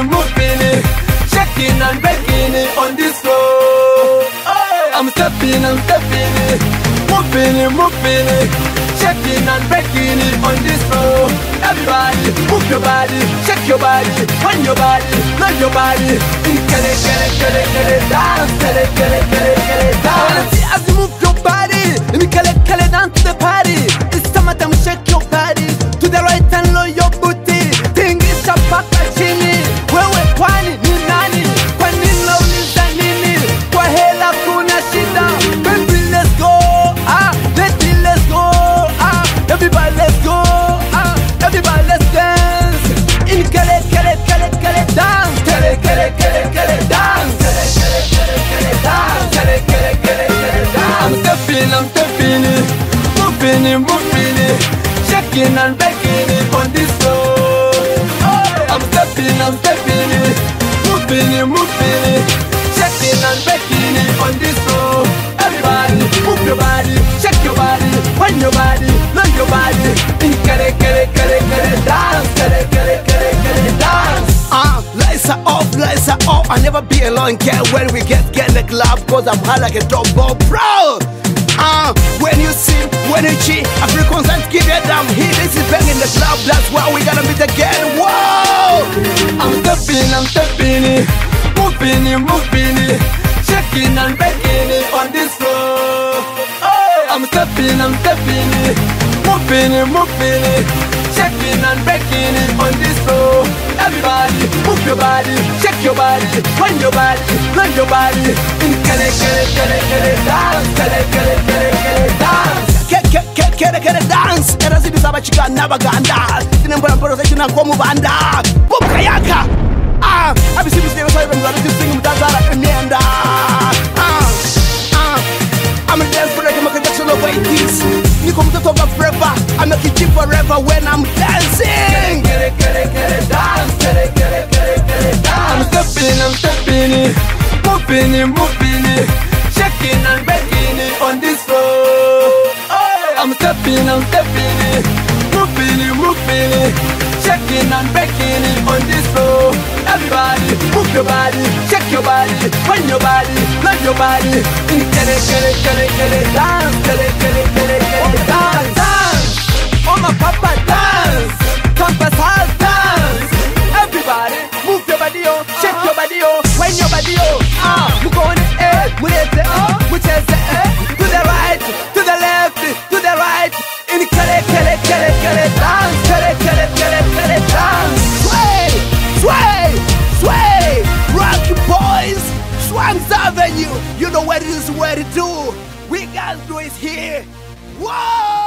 moving it, shaking and breaking it on this floor. I'm stepping it, moving it, shaking and breaking it on this floor. Everybody, move your body, shake your body, wind your body, love your body. Get it, dance, get it, dance. See as you move your body, let me get it down to the party. It's summertime, shake your body to the right and lower your booty. Tingisha paka chini, wewe kwani ni nani? Kwa nini unauliza nini? Kwa hela kuna shida. Baby let's go, let's go, everybody let's go, everybody let's dance. In get it, dance, get it, dance, get it, dance. I'm stepping it, moving it, shaking and breaking it on this floor. I'm stepping it, moving it, shaking and breaking it on this floor. Everybody, move your body, shake your body, wind your body, love your body. Get it, dance, get it, dance. Lights are off, I'll never be alone, girl. When we get in the club, cause I'm high like a dog ball, bro. When you sing, when you cheat, Africans and give it down. This is bang in the club, that's why we gotta meet again. Whoa! I'm stepping it, moving it, shaking and breaking it on this floor. I'm stepping it, moving it, shaking and breaking it on this floor. Everybody, move your body, shake your body, wind your body, love your body. Get it, dance, get it, dance. Get it, dance. Era zidi za bachika n'abaganda. Sinembora mporo z'ekina kw'omubanda. Boom kayaka. Abisibi zero so even zara sing mutazara emyenda. I'm a dance for like Michael Jackson of 80s. Niko mtoto wa forever. I make it deep forever when I'm dancing. Get it, dance, get it, dance. I'm stepping it, moving it, shaking and breaking it on this floor. I'm stepping it, moving it, shaking and breaking it on this floor. Everybody, move your body, shake your body, wind your body, love your body. Get it, dance, get it, dance, dance. Oh my papa, dance, campus house, dance. Everybody, move your body, oh, shake your body, oh, wind your body, oh. Move on it, move it, move it, to the right, to the left, to the right. Get it, dance, get it, dance. Sway, Rocky Boys, Swans Avenue. You know what it is, where to do. We gotta do it here. Whoa!